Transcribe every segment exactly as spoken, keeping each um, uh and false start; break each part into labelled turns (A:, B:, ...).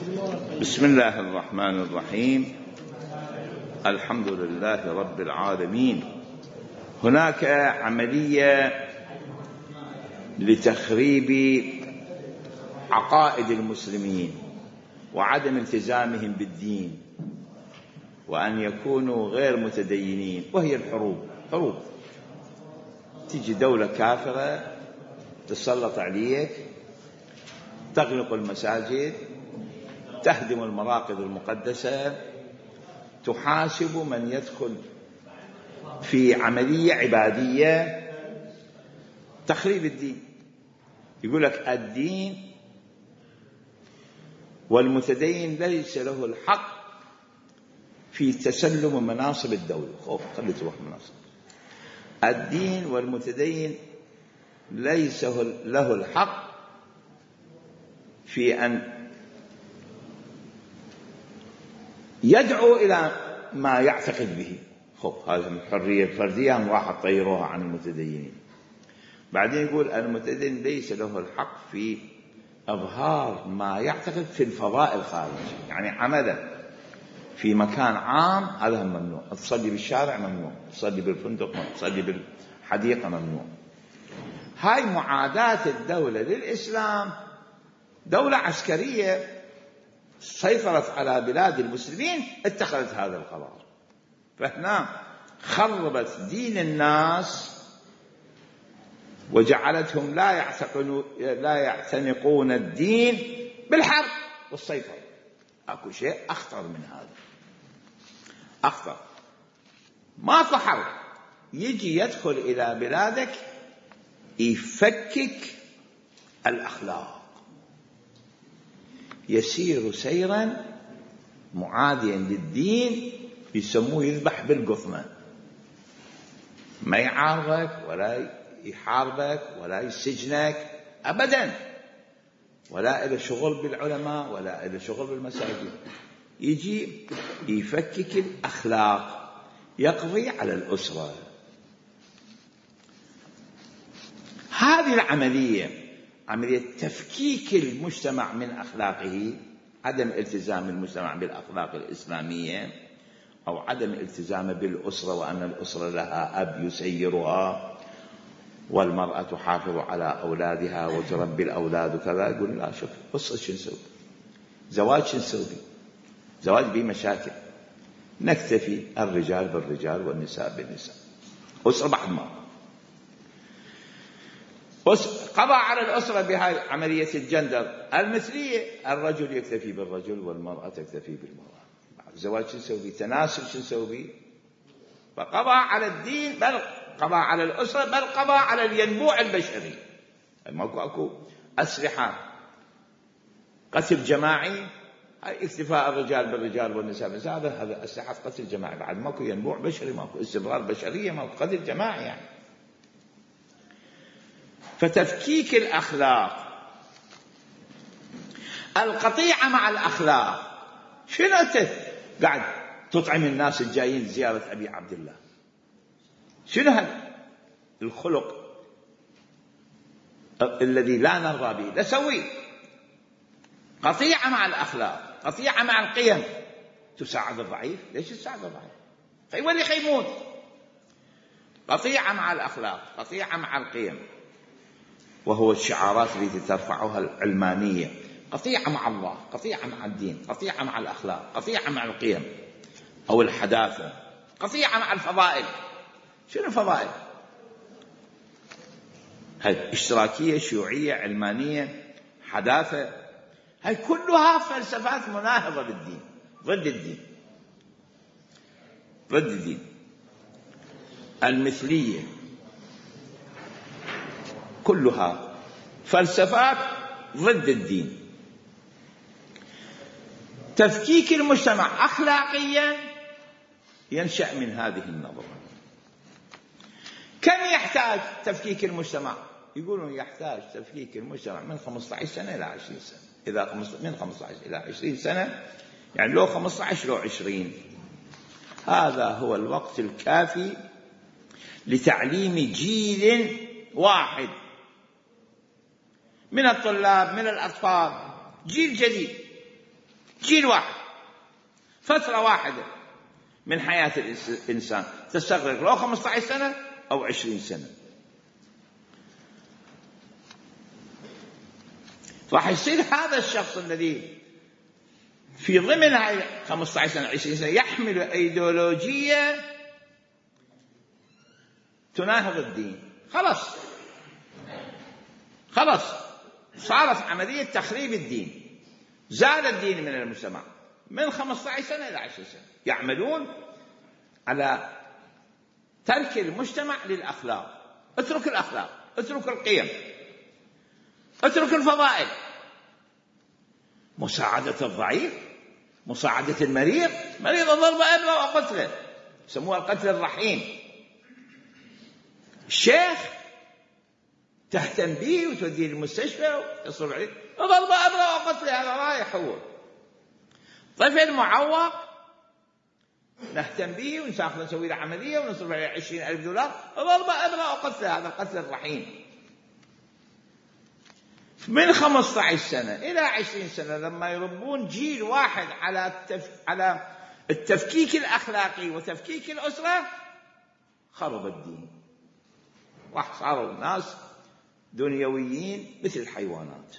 A: بسم الله الرحمن الرحيم. الحمد لله رب العالمين. هناك عملية لتخريب عقائد المسلمين وعدم التزامهم بالدين وأن يكونوا غير متدينين، وهي الحروب. حروب تيجي دولة كافرة تسلط عليك، تغلق المساجد، تهدم المراقد المقدسة، تحاسب من يدخل في عملية عبادية تخريب الدين. يقول لك الدين والمتدين ليس له الحق في تسلم مناصب الدولة. خوف خلي تروح مناصب الدين، والمتدين ليس له الحق في أن يدعو إلى ما يعتقد به. خوف هذا الحرية الفردية هم راح تطيروها عن المتدينين. بعدين يقول المتدين ليس له الحق في إظهار ما يعتقد في الفضاء الخارجي، يعني عمله في مكان عام هذا ممنوع. تصلي بالشارع ممنوع، تصلي بالفندق ممنوع، تصلي بالحديقة ممنوع. هاي معاداة الدولة للإسلام. دولة عسكرية سيطرت على بلاد المسلمين اتخذت هذا القرار، فهنا خربت دين الناس وجعلتهم لا يعتقدون لا يعتنقون الدين بالحرب والسيطرة. اكو شيء اخطر من هذا، اخطر. ماكو حرب، يجي يدخل الى بلادك يفكك الاخلاق، يسير سيرا معاديا للدين، يسموه يذبح بالقثمة، ما يعارضك ولا يحاربك ولا يسجنك أبدا، ولا إلى شغل بالعلماء ولا إلى شغل بالمساجد. يجي يفكك الأخلاق، يقضي على الأسرة. هذه العملية عملية تفكيك المجتمع من أخلاقه، عدم التزام المجتمع بالأخلاق الإسلامية، أو عدم التزامه بالأسرة، وأن الأسرة لها أب يسيرها، والمرأة تحافظ على أولادها وتربي الأولاد وكذا. يقول لا، شوف قصة شو نسوي، زواج شو نسوي، زواج به مشاكل، نكتفي الرجال بالرجال والنساء بالنساء، أسرة بعد ما قضى على الأسرة بهاي عملية الجندر المثلية. الرجل يكتفي بالرجل والمرأة تكتفي بالمرأة. الزواج شو نسوي، تناسل شو نسوي. فقضى على الدين، بل قضى على الأسرة، بل قضى على الينبوع البشري. ماكو اكو أسلحة قتل جماعي، اكتفاء الرجال بالرجال والنساء بالنساء، هذا أسلحة قتل جماعي. بعد ماكو ينبوع بشري، ماكو استمرار بشرية، ماكو قتل جماعي يعني. فتفكيك الأخلاق، القطيعة مع الأخلاق. شنو أنت قاعد تطعم الناس الجايين زيارة أبي عبد الله؟ شنو هذا الخلق الذي لا نرضى به؟ لا سوي قطيعة مع الأخلاق، قطيعة مع القيم. تساعد الضعيف، ليش تساعد الضعيف؟ خيولي خيموت. قطيعة مع الأخلاق، قطيعة مع القيم، وهو الشعارات التي ترفعها العلمانية. قطيعة مع الله، قطيعة مع الدين، قطيعة مع الأخلاق، قطيعة مع القيم أو الحداثة، قطيعة مع الفضائل. شنو الفضائل؟ هاي اشتراكية، شيوعية، علمانية، حداثة، هاي كلها فلسفات مناهضة بالدين، ضد الدين، ضد الدين. المثلية كلها فلسفات ضد الدين. تفكيك المجتمع أخلاقيا ينشأ من هذه النظرة. كم يحتاج تفكيك المجتمع؟ يقولون يحتاج تفكيك المجتمع من خمسة عشر سنة إلى عشرين سنة. إذا من خمسة عشر إلى عشرين سنة، يعني لو خمسة عشر لو عشرين، هذا هو الوقت الكافي لتعليم جيل واحد من الطلاب، من الأطفال، جيل جديد جيل واحد، فترة واحدة من حياة الإنسان تستغرق لو خمسة عشر سنة أو عشرين سنة. راح يصير هذا الشخص الذي في ضمن هاي خمسة عشر سنة عشرين سنة يحمل أيديولوجية تناهض الدين، خلاص خلاص صارت عملية تخريب الدين، زال الدين من المجتمع من خمسة عشر سنة إلى عشرين سنة. يعملون على ترك المجتمع للأخلاق، اترك الأخلاق، اترك القيم، اترك الفضائل، مساعدة الضعيف، مساعدة المريض، مريض ضرب أبره وقتله، يسموها القتل الرحيم. الشيخ تهتم به وتوديه المستشفى وتصرف عليه، ضرب أبره وقتله، هذا رايح هو. طفل معوق نهتم به ونسافر نسوي له عملية ونصرف عليه عشرين ألف دولار، ضرب أبره وقتله، هذا القتل الرحيم. من خمسة عشر سنة إلى عشرين سنة لما يربون جيل واحد على التف... على التفكيك الأخلاقي وتفكيك الأسرة، خرب الدين، راح صاروا الناس دنيويين مثل الحيوانات.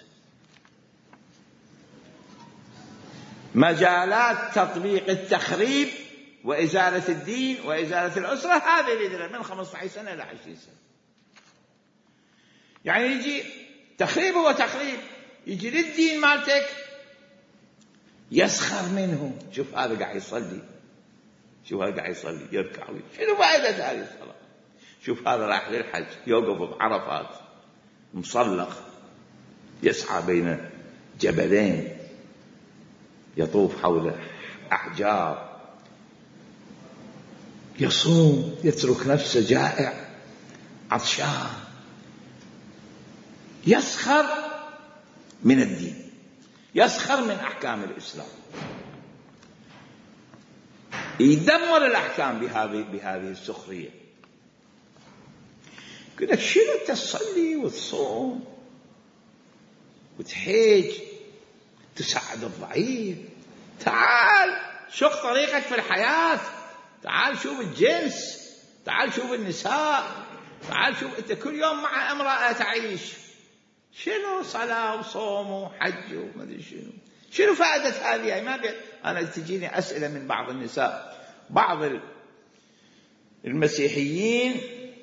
A: مجالات تطبيق التخريب وإزالة الدين وإزالة الأسرة هذه اللي من خمسة عشر سنة إلى عشرين سنة. يعني يجي تخريب وتخريب، يجي للدين مالتك يسخر منه. شوف هذا قاعد يصلي، شوف هذا قاعد يصلي يركع، شنو فائدة هذه الصلاة؟ شوف هذا راح للحج يوقف بعرفات مصلخ يسعى بين جبلين، يطوف حول أحجار، يصوم، يترك نفسه جائع عطشان، يسخر من الدين، يسخر من أحكام الإسلام، يدمر الأحكام بهذه بهذه السخرية. يقول لك شنو تصلي وتصوم وتحج تساعد الضعيف؟ تعال شوف طريقك في الحياة، تعال شوف الجنس، تعال شوف النساء، تعال شوف أنت كل يوم مع امرأة تعيش، شنو صلاة وصوم وحج وما أدري شنو، شنو فائدة هذه؟ ما بي... أنا تجيني أسئلة من بعض النساء، بعض المسيحيين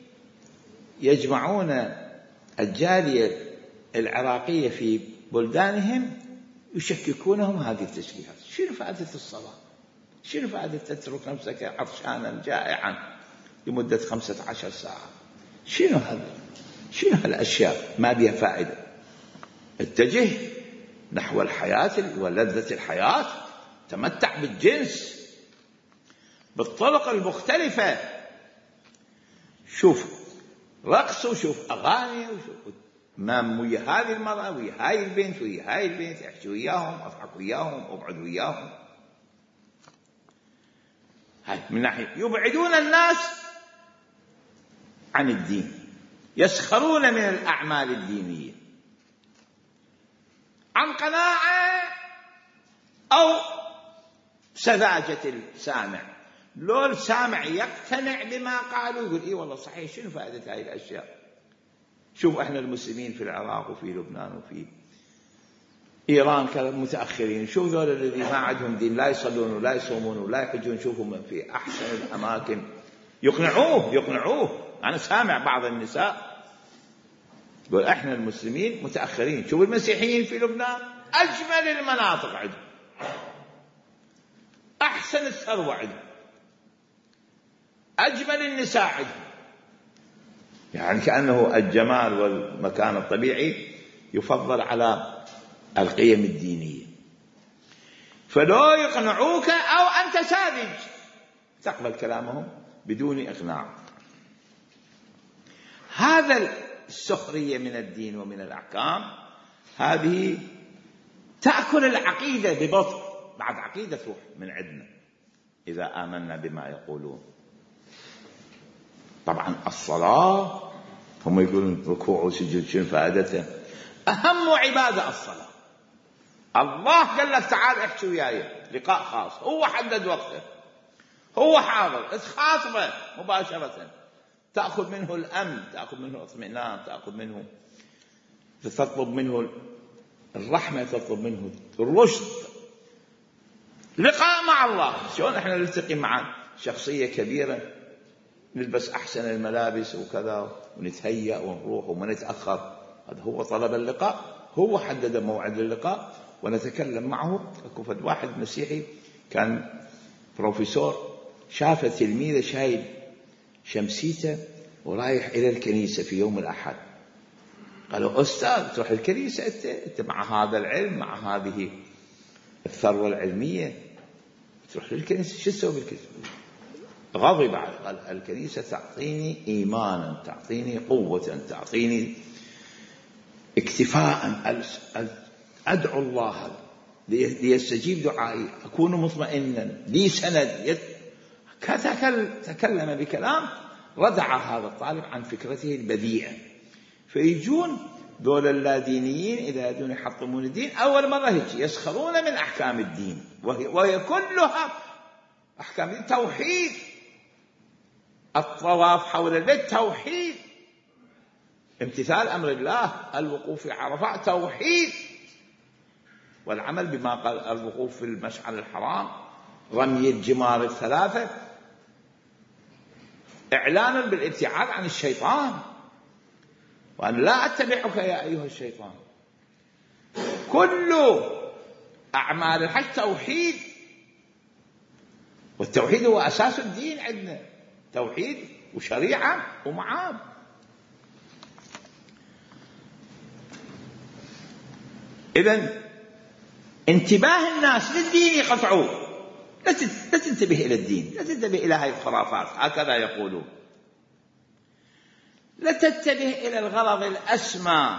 A: يجمعون الجالية العراقية في بلدانهم يشككونهم هذه التشكيكات. شنو فائدة الصلاة؟ شنو فائدة تترك نفسك عطشانا جائعا لمدة خمسة عشر ساعة؟ شنو هذا؟ شنو هالأشياء ما بها فائدة؟ اتجه نحو الحياة ولذة الحياة، تمتع بالجنس بالطرق المختلفة، شوف رقص وشوف أغاني وشوف ما ويا هذه المرأة ويا هاي البنت ويا هاي البنت، احكي وياهم، اضحك وياهم، ابعد وياهم. هاي من ناحية يبعدون الناس عن الدين، يسخرون من الأعمال الدينية عن قناعة أو سذاجة السامع. لو السامع يقتنع بما قالوا يقول إيه والله صحيح، شنو فائدة هاي الأشياء؟ شوف احنا المسلمين في العراق وفي لبنان وفي إيران كانوا متأخرين، شوف ذول الذي ما عندهم دين، لا يصلون ولا يصومون ولا يحجون، شوفهم في أحسن الأماكن، يقنعوه يقنعوه. أنا سامع بعض النساء يقول احنا المسلمين متأخرين، شوف المسيحيين في لبنان أجمل المناطق عندهم، أحسن الثروة عندهم، أجمل النساء عندهم، يعني كأنه الجمال والمكان الطبيعي يفضل على القيم الدينية. فلو يقنعوك أو أنت ساذج تقبل كلامهم بدون إقناع. هذا السخرية من الدين ومن الأحكام هذه تأكل العقيدة ببطء، بعد عقيدة تروح من عندنا إذا آمنا بما يقولون. طبعا الصلاة هم يقولون ركوع وسجود شنو فائدته؟ أهم عبادة الصلاة، الله قال لك تعال احكي وياي لقاء خاص، هو حدد وقته، هو حاضر، تخاطبه مباشرة، تأخذ منه الأمن، تأخذ منه الاطمئنان، تأخذ منه، تطلب منه الرحمة، تطلب منه الرشد. لقاء مع الله. شلون احنا نلتقي مع شخصية كبيرة نلبس أحسن الملابس وكذا ونتهيأ ونروح وما نتأخر، هذا هو طلب اللقاء، هو حدد موعد اللقاء ونتكلم معه. كفد واحد مسيحي كان بروفيسور، شاف تلميذه شايل شمسيته ورايح إلى الكنيسة في يوم الأحد، قالوا أستاذ تروح الكنيسة أنت, أنت مع هذا العلم، مع هذه الثروة العلمية، تروح للكنيسة شو تسوي بالكنيسة؟ غضب بعد، قال الكنيسة تعطيني إيمانا، تعطيني قوة، تعطيني اكتفاء، أدعو الله ليستجيب دعائي، أكون مطمئنا، لي سند. تكلم بكلام ردع هذا الطالب عن فكرته البذيئة. فيجون دول اللادينيين إذا يدون يحطمون الدين أول مرة هيك يسخرون من أحكام الدين، وهي, وهي كلها أحكام الدين توحيد. الطواف حول البيت توحيد، امتثال أمر الله، الوقوف في عرفات توحيد، والعمل بما قال، الوقوف في المشعر الحرام، رمي الجمار الثلاثة، إعلان بالابتعاد عن الشيطان، وأن لا أتبعك يا أيها الشيطان. كل أعمال الحج توحيد، والتوحيد هو أساس الدين عندنا، توحيد وشريعة ومعاد. إذن انتباه الناس للدين يقطعوه، لا تنتبه إلى الدين، لا تنتبه إلى هذه الخرافات، هكذا يقولون، لا تنتبه إلى الغرض الأسمى.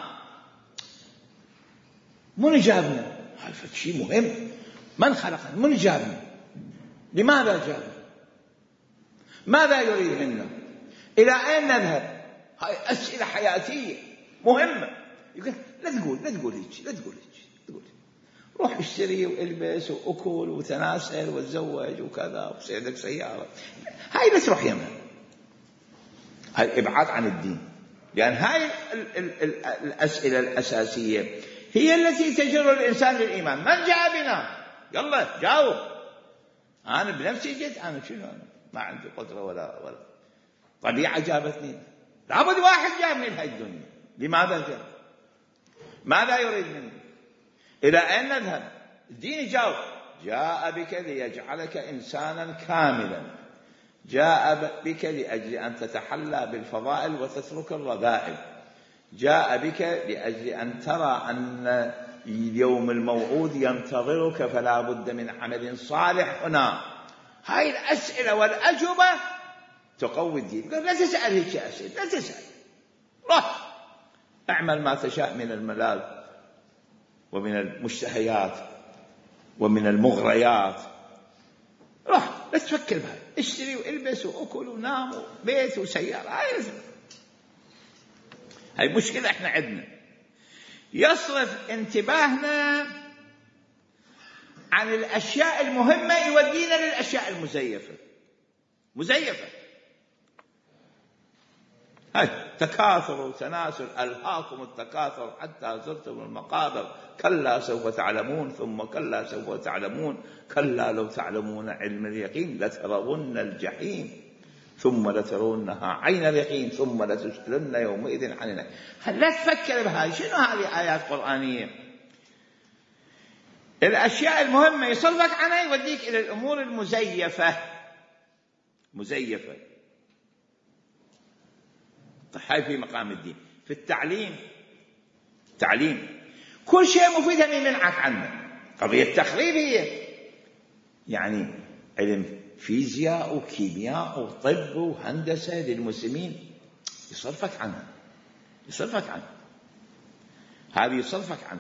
A: من جابنا؟ هذا شيء مهم. من خلقنا؟ من جابنا؟ لماذا جابنا؟ ماذا يريد منا؟ إلى أين نذهب؟ هاي أسئلة حياتية مهمة. يقول لا تقول لا تقول هيك، لا تقول هيك، تقول روح اشتري والبس وأكل وتناسل وتزوج وكذا وسيدك سيارة، هاي لا تروح يمها. هاي إبعاد عن الدين، لأن هاي ال ال ال الأسئلة الأساسية هي التي تجر الإنسان للإيمان. من جاء بنا؟ يلا جاوب. أنا بنفسي جيت، أنا شنو؟ أنا ما عندي قدرة ولا ولا طبيعة جابتني، لابد واحد جابني لهذه الدنيا. لماذا جاء؟ ماذا يريد مني؟ إلى أين نذهب؟ الدين يجاوب. جاء بك ليجعلك إنسانا كاملا، جاء بك لأجل أن تتحلى بالفضائل وتترك الرذائل، جاء بك لأجل أن ترى أن اليوم الموعود ينتظرك فلا بد من عمل صالح هنا. هاي الأسئلة والأجوبة تقوي الدين. لا تسأل هيك أسئلة، لا تسأل، روح اعمل ما تشاء من الملاذ ومن المشتهيات ومن المغريات، روح لا تفكر بها، اشتري والبس وأكل ونام وبيت وسيارة. هاي هاي مشكلة احنا عندنا. يصرف انتباهنا عن الأشياء المهمة يودينا للأشياء المزيفة. مزيفة هاي تكاثر وتناسل، ألهاكم التكاثر حتى زرتم المقابر، كلا سوف تعلمون ثم كلا سوف تعلمون، كلا لو تعلمون علم اليقين لترون الجحيم ثم لترونها عين اليقين ثم لتسألن يومئذ عن النعيم. لا تفكر بهاي. شنو هذه آيات قرآنية؟ الأشياء المهمة يصرفك عنها يوديك إلى الأمور المزيفة. مزيفة. هاي في مقام الدين. في التعليم، تعليم كل شيء مفيد هم يمنعك عنه. قضية تخريبية، يعني علم فيزياء وكيمياء وطب وهندسة للمسلمين يصرفك عنه، يصرفك عنه، هذه يصرفك عنه.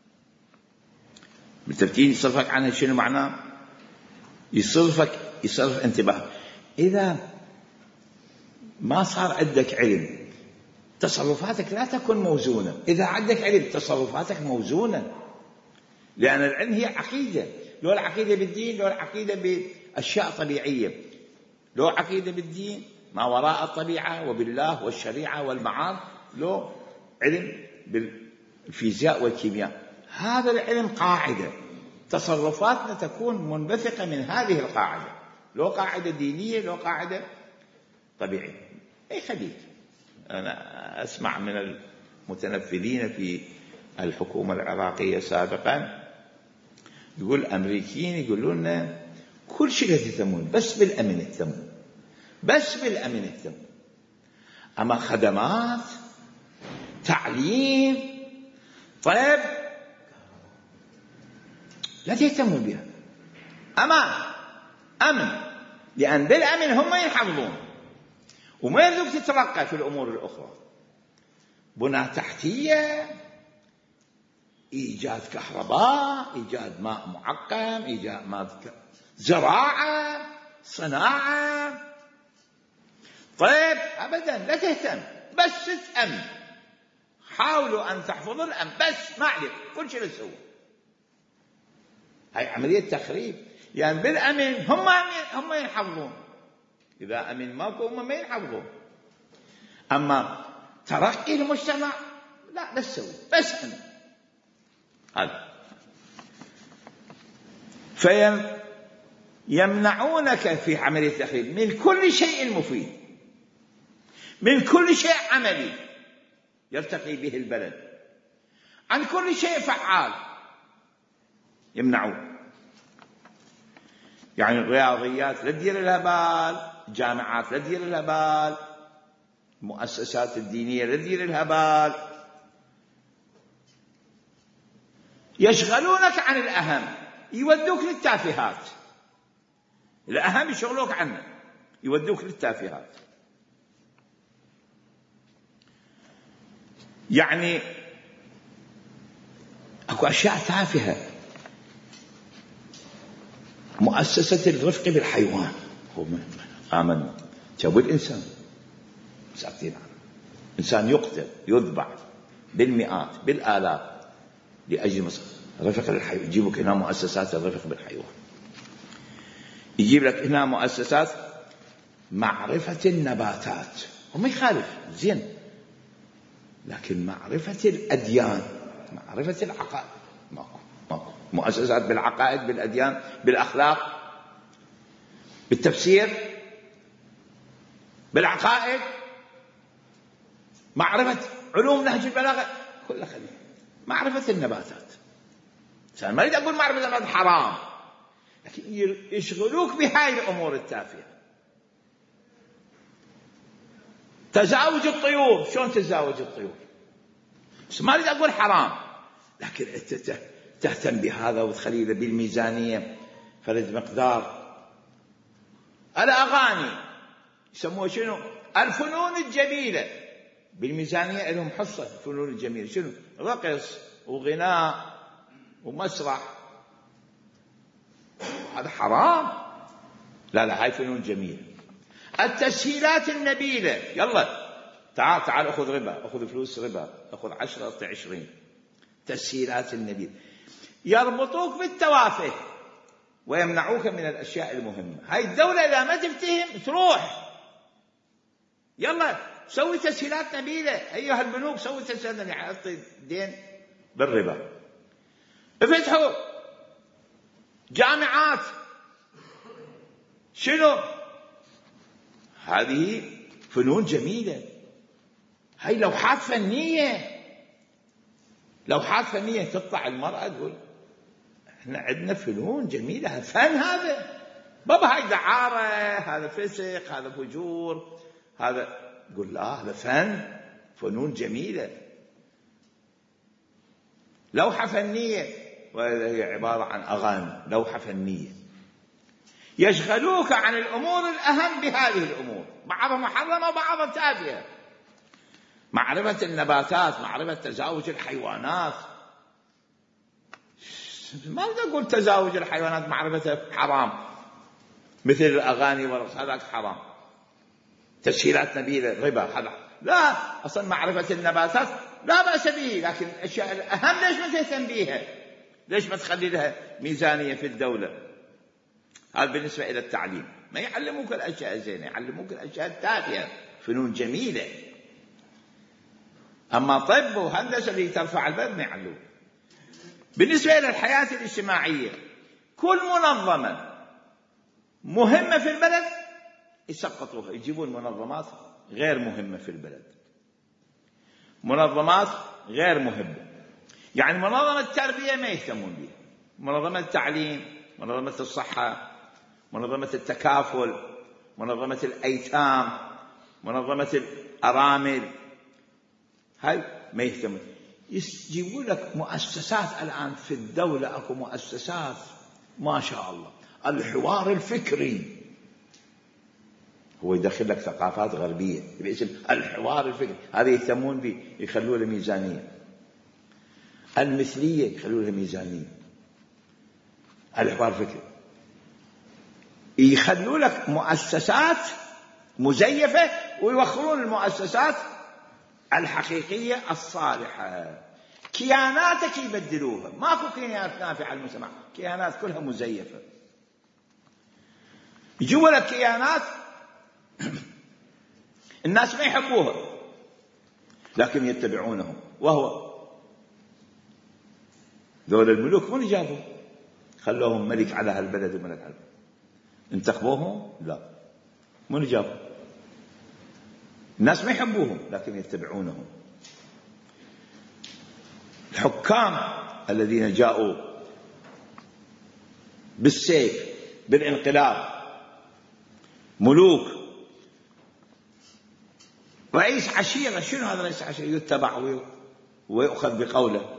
A: بالترتيب يصرفك عنها شنو معناه؟ يصرفك، يصرف انتباه. إذا ما صار عندك علم تصرفاتك لا تكون موزونة. إذا عندك علم تصرفاتك موزونة. لأن العلم هي عقيدة، لو العقيدة بالدين، لو العقيدة بأشياء طبيعية، لو عقيدة بالدين ما وراء الطبيعة وبالله والشريعة والمعاد، لو علم بالفيزياء والكيمياء. هذا العلم قاعدة، تصرفاتنا تكون منبثقة من هذه القاعدة، لو قاعدة دينية لو قاعدة طبيعية. أي خليك، أنا أسمع من المتنفذين في الحكومة العراقية سابقا يقول الأمريكيين يقولون لنا كل شيء يهتمون بس بالأمن يهتمون، بس بالأمن يهتمون، أما خدمات تعليم طيب لا تهتمون بها. أمان أمن، لأن بالأمن هم ينحفظون وما يريدوك تترقى في الأمور الأخرى. بنى تحتية، إيجاد كهرباء، إيجاد ماء معقم، إيجاد ماء زراعة، صناعة. طيب أبدا لا تهتم، بس تأمن، حاولوا أن تحفظوا الأمن بس، ما عليك كل شيء تسووا. هاي عملية تخريب، يعني بالأمن هم هم ينحفظون، إذا أمن ماكو هم ما ينحفظون. أما ترقي المجتمع لا لا تسوي، بس أمن. هذا فيمنعونك في عملية التخريب من كل شيء مفيد، من كل شيء عملي يرتقي به البلد، عن كل شيء فعال يمنعون. يعني الرياضيات لا تدير لها بال، جامعات لا تدير لها بال، المؤسسات الدينية لا تدير لها بال، يشغلونك عن الأهم، يودوك للتافهات. الأهم يشغلوك عنه، يودوك للتافهات. يعني أكو أشياء تافهة، مؤسسة الرفق بالحيوان، هو آمن جاب الإنسان ساعتين، إنسان يقتل يذبح بالمئات بالآلاف لأجل رفق الحيوان. يجيبك هنا مؤسسات الرفق بالحيوان، يجيب لك هنا مؤسسات معرفة النباتات، وما يخالف زين، لكن معرفة الأديان، معرفة العقائد ماكو ماكو. مؤسسات بالعقائد، بالأديان، بالأخلاق، بالتفسير، بالعقائد، معرفة علوم نهج البلاغة، كلها خليها. معرفة النباتات، ما أريد أقول معرفة النباتات حرام، لكن يشغلوك بهاي الأمور التافهة. تزاوج الطيور، شلون تزاوج الطيور؟ بس ما أريد أقول حرام، لكن أنت تهتم بهذا وتخليه بالميزانية فرد مقدار. الأغاني يسموها شنو؟ الفنون الجميلة، بالميزانية لهم حصة. الفنون الجميلة شنو؟ رقص وغناء ومسرح، هذا حرام؟ لا لا، هاي فنون جميلة. التسهيلات النبيلة، يلا تعال تعال أخذ ربا، أخذ فلوس ربا، أخذ عشرة أخذ عشرين. تسهيلات النبيلة يربطوك بالتوافه ويمنعوك من الأشياء المهمة. هاي الدولة إذا ما تفتهم تروح، يلا سوي تسهيلات نبيلة. أيها البنوك سوي تسهيلات نبيلة، حطي دين بالربا، افتحوا جامعات. شنو؟ هذه فنون جميلة، هاي لوحات فنية، لوحات فنية. تطلع المرأة تقول احنا عندنا فنون جميلة، فن هذا بابا، هاي دعارة، هذا فسق، هذا فجور، هذا تقول لا هذا فن، فنون جميلة، لوحة فنية. وهي عبارة عن أغاني، لوحة فنية. يشغلوك عن الأمور الأهم بهذه الأمور، بعضها محرمة وبعضها تافهة. معرفة النباتات، معرفة تزاوج الحيوانات. ما أقدر أقول تزاوج الحيوانات معرفته حرام مثل الأغاني والرقص، هذا حرام. تسهيلات نبيلة، ربا، هذا لا. أصلا معرفة النباتات لا بأس به، لكن الأشياء الأهم ليش ما تهتم بيها؟ ليش ما تخلي لها ميزانية في الدولة؟ هذا بالنسبة إلى التعليم. ما يعلموك الأشياء الزينة، يعلموك الأشياء التافهة، فنون جميلة. أما طب وهندسة اللي ترفع البلد ما يعلموك. بالنسبة إلى الحياة الاجتماعية، كل منظمة مهمة في البلد يسقطوها، يجيبون منظمات غير مهمة في البلد، منظمات غير مهمة. يعني منظمة التربية ما يهتمون بها، منظمة التعليم، منظمة الصحة، منظمة التكافل، منظمة الأيتام، منظمة الأرامل، هاي ما يهتمون. يجيبوا لك مؤسسات الآن في الدولة، أكو مؤسسات ما شاء الله، الحوار الفكري، هو يدخل لك ثقافات غربية باسم الحوار الفكري، هذا يهتمون به، يخلوا له ميزانية. المثلية يخلوا له ميزانية. الحوار الفكري يخلوا لك مؤسسات مزيفة ويوخرون المؤسسات الحقيقية الصالحة. كياناتك يبدلوها، ماكو كيانات نافعة للمجتمع، كيانات كلها مزيفة. يجوا لك كيانات الناس ما يحبوها لكن يتبعونهم، وهو دول الملوك من جابوا؟ خلوهم ملك على هالبلد وملك على البلد. انتخبوهم؟ لا. من جابوا؟ الناس ما يحبوهم لكن يتبعونهم. الحكام الذين جاءوا بالسيف بالانقلاب، ملوك، رئيس عشيرة، شنو هذا رئيس عشيرة؟ يتبع ويؤخذ بقوله.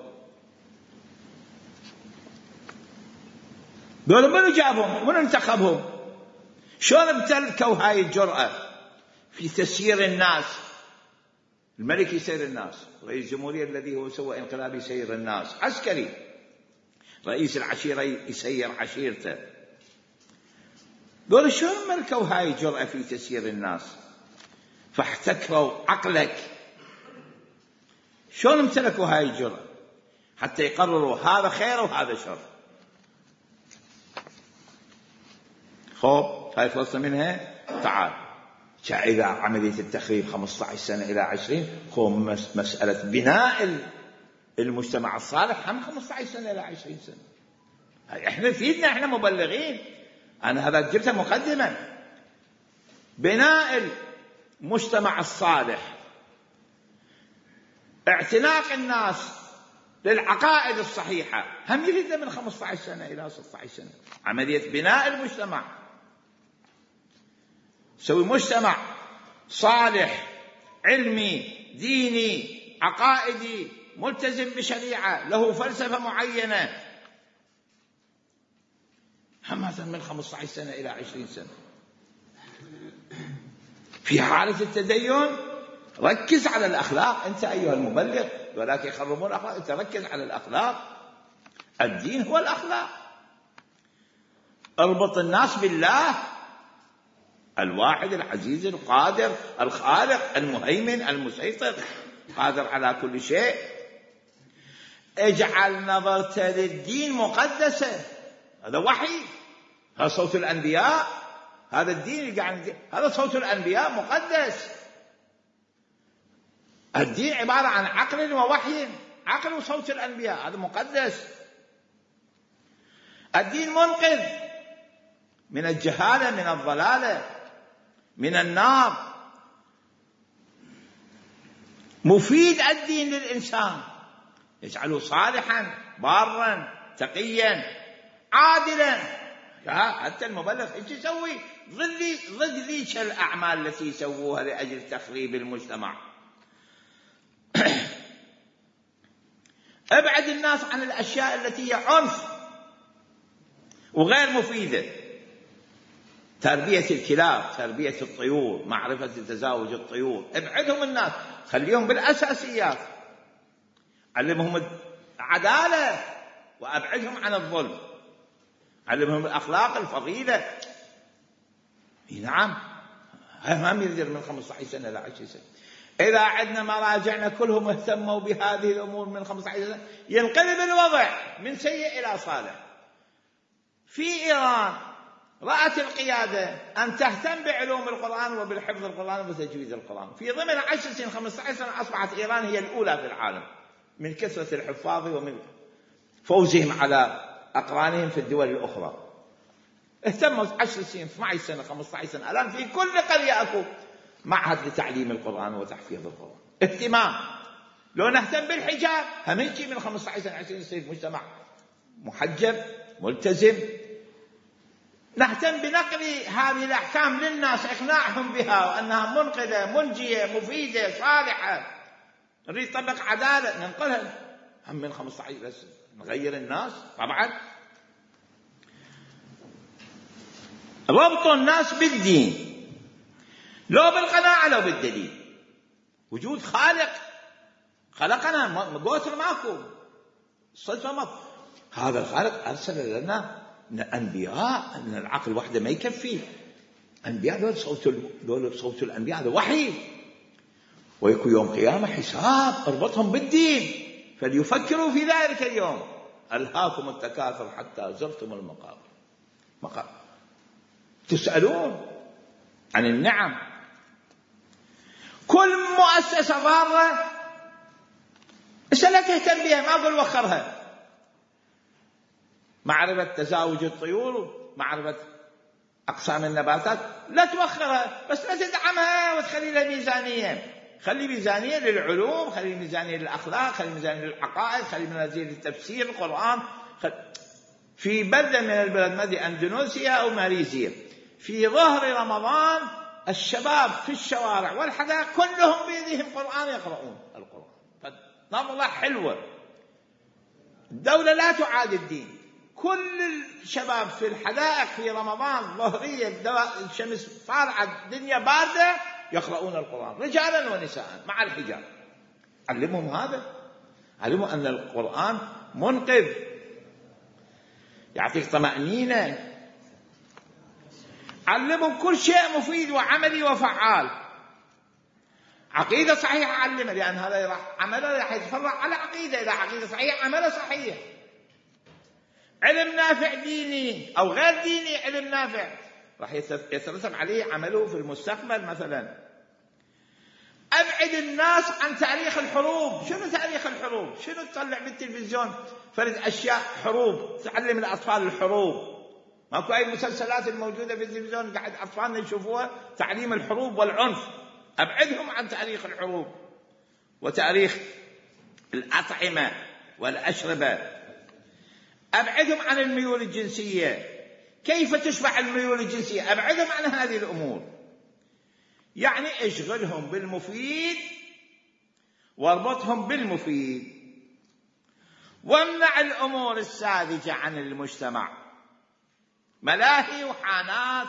A: دول منو جابهم؟ منو انتخبهم؟ شلون امتلكوا هاي الجرأة في تسيير الناس؟ الملك يسير الناس، رئيس الجمهورية الذي هو سوى انقلاب يسير الناس، عسكري. رئيس العشيرة يسير عشيرته. دول شلون ملكوا هاي الجرأة في تسيير الناس؟ فاحتكروا عقلك. شلون امتلكوا هاي الجرأة حتى يقرروا هذا خير وهذا شر؟ خوب هاي خلصنا منها. تعال إذا عملية التخريب خمسة عشر سنة إلى عشرين، خوب مسألة بناء المجتمع الصالح هم خمسة عشر سنة إلى عشرين سنة. احنا فيدنا، احنا مبلغين. أنا هذا جبتها مقدما. بناء المجتمع الصالح، اعتناق الناس للعقائد الصحيحة، هم يريد من خمسة عشر سنة إلى ستة عشر سنة. عملية بناء المجتمع، سوي مجتمع صالح، علمي، ديني، عقائدي، ملتزم بشريعة، له فلسفة معينة، هم هذا من خمسة عشر سنة إلى عشرين سنة. في حالة التدين ركز على الأخلاق أنت أيها المبلغ، ولكن يخربون الأخلاق. أنت ركز على الأخلاق، الدين هو الأخلاق. اربط الناس بالله الواحد العزيز القادر الخالق المهيمن المسيطر، قادر على كل شيء. اجعل نظرة للدين مقدسة، هذا وحي، هذا صوت الأنبياء، هذا الدين اللي قاعد، هذا صوت الأنبياء مقدس. الدين عبارة عن عقل ووحي، عقل وصوت الأنبياء، هذا مقدس. الدين منقذ من الجهالة، من الضلالة، من النار. مفيد الدين للإنسان، يجعله صالحا بارا تقيا عادلا. حتى المبلغ ايش يسوي؟ ضد ضد ذيك الأعمال التي يسووها لأجل تخريب المجتمع. ابعد الناس عن الأشياء التي هي عنف وغير مفيدة. تربية الكلاب، تربية الطيور، معرفة تزاوج الطيور، ابعدهم الناس، خليهم بالأساسيات، علمهم العدالة وأبعدهم عن الظلم، علمهم الأخلاق الفضيلة. نعم، هم يريد من خمسة عشر سنة إلى عشرين سنة. إذا عندنا مراجعنا كلهم اهتموا بهذه الأمور من خمسة عشر سنة ينقلب الوضع من سيء إلى صالح. في إيران رأت القيادة أن تهتم بعلوم القرآن وبالحفظ القرآن وتجويد القرآن. في ضمن عشر سنين خمسة عشر سنة أصبحت إيران هي الأولى في العالم من كثرة الحفاظ ومن فوزهم على أقرانهم في الدول الأخرى. اهتموا عشر سنين اثنتي عشرة سنة خمسة عشر سنة. الآن في كل قرية أكو معهد لتعليم القرآن وتحفيظ القرآن. اهتمام. لو نهتم بالحجاب همنجي من خمسة عشر سنة عشرين يصير مجتمع محجب ملتزم. نهتم بنقل هذه الأحكام للناس إقناعهم بها وأنها منقذة منجية مفيدة صالحة. نريد نطبق عدالة ننقلها هم من خمسة عشر سنة نغير الناس. طبعا ربط الناس بالدين لو بالقناعة لو بالدليل. وجود خالق خلقنا قوتر ماكو صدفة ماكو. هذا الخالق أرسل لنا أنبياء أن العقل وحده ما يكفي. أنبياء دول صوت دول صوت الأنبياء هذا وحي. ويكون يوم قيامة حساب اربطهم بالدين فليفكروا في ذلك اليوم. ألهاكم التكاثر حتى زرتم المقابر. مقابر تسألون عن النعم. كل مؤسسة ضارة لا تهتم بها ما أقول وخرها. معرفة تزاوج الطيور معرفة أقسام النباتات لا توخرها بس لا تدعمها وتخلي لها ميزانية. خلي ميزانية للعلوم خلي ميزانية للأخلاق خلي ميزانية للعقائد خلي ميزانية للتفسير القرآن. في بلدة من البلد مدي أندونيسيا أو ماليزيا في ظهر رمضان الشباب في الشوارع والحدائق كلهم بيدهم قرآن يقرؤون القرآن. فنظرة حلوة. الدولة لا تعاد الدين. كل الشباب في الحدائق في رمضان ظهرية الشمس طالعة الدنيا باردة يقرؤون القرآن رجالا ونساء مع الحجاب. علمهم هذا. علموا أن القرآن منقذ يعطيك طمأنينة. علمهم كل شيء مفيد وعملي وفعال. عقيدة صحيحة علمه لأن هذا راح عمله راح يتفرع على عقيدة. إذا عقيدة صحيحة عمله صحيح. علم نافع ديني أو غير ديني علم نافع راح يترتب عليه عمله في المستقبل. مثلا أبعد الناس عن تاريخ الحروب. شنو تاريخ الحروب؟ شنو تطلع بالتلفزيون فرد أشياء حروب تعلم الأطفال الحروب؟ ماكو أي مسلسلات الموجودة في التلفزيون قاعد أطفالنا يشوفوها تعليم الحروب والعنف. أبعدهم عن تاريخ الحروب وتاريخ الأطعمة والأشربة. أبعدهم عن الميول الجنسية. كيف تشبع الميول الجنسية؟ أبعدهم عن هذه الأمور. يعني اشغلهم بالمفيد واربطهم بالمفيد وامنع الأمور الساذجة عن المجتمع. ملاهي وحانات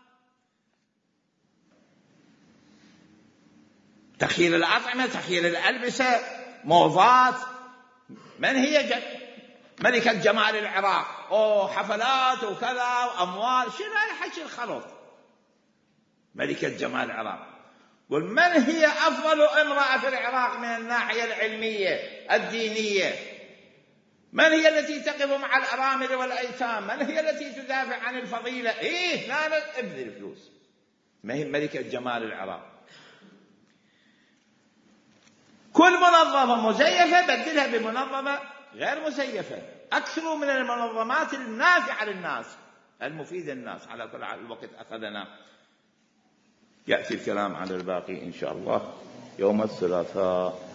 A: تخيير الأطعمة تخيير الألبسة موضات. من هي جد ملكة جمال العراق؟ أوه حفلات وكذا وأموال. شنو هالحكي الخلط؟ ملكة جمال العراق. ومن هي أفضل امرأة في العراق من الناحية العلمية الدينية؟ من هي التي تقف مع الأرامل والأيتام؟ من هي التي تدافع عن الفضيلة؟ إيه لا ابذل فلوس. ما هي ملكة جمال العراق. كل منظمة مزيفة بدلها بمنظمة غير مزيفة. أكثر من المنظمات النافعة للناس المفيدة للناس. على كل حال الوقت أخذنا. يأتي الكلام على الباقي إن شاء الله يوم الثلاثاء.